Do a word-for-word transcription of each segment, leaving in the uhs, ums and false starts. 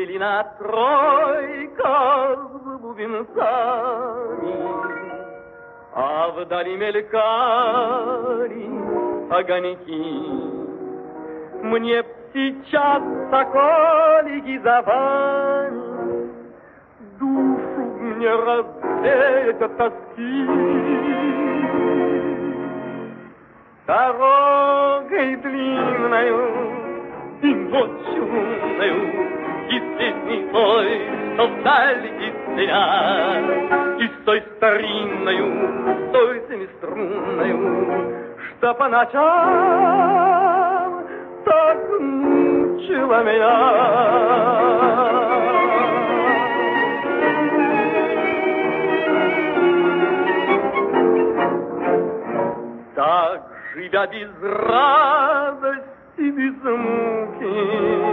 Пылина тройка с бубенцами, а вдали мелькали огоньки. Мне б сейчас, соколики, за вами душу мне развеять от тоски. Дорогой длинною и ночью лунною, и песней той, что вдали искрят, и с той старинною, с той семиструнною, что по ночам так мучила меня. Так, живя без радости, без муки,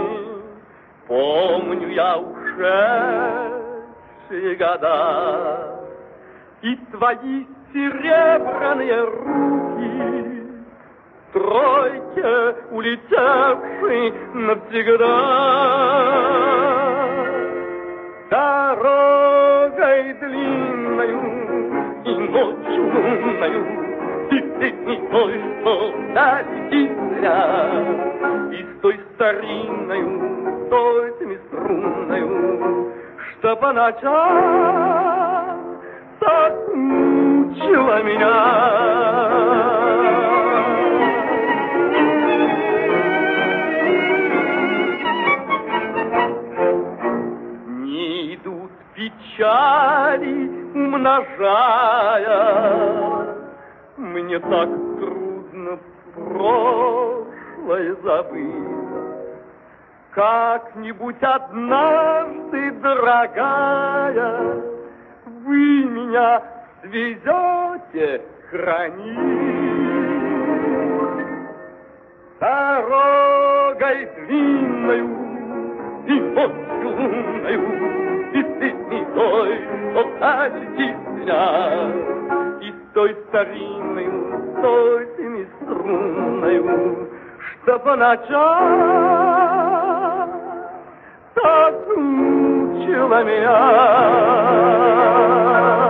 помню я ушедшие года и твои серебряные руки, тройке улетевшей навсегда. Дорогой длинною и ночью лунною, и песней той, что вдали искрят, и с той старинною, той семиструнною, что по ночам так мучила меня. Не идут печали, умножая, мне так трудно прошлое забыть. Как-нибудь однажды, дорогая, вы меня свезете хранить. Дорогой длинною и ночью лунною, и песней той, что вдаль искрят, и с той старинною, той семиструнною, что по ночам так мучила меня.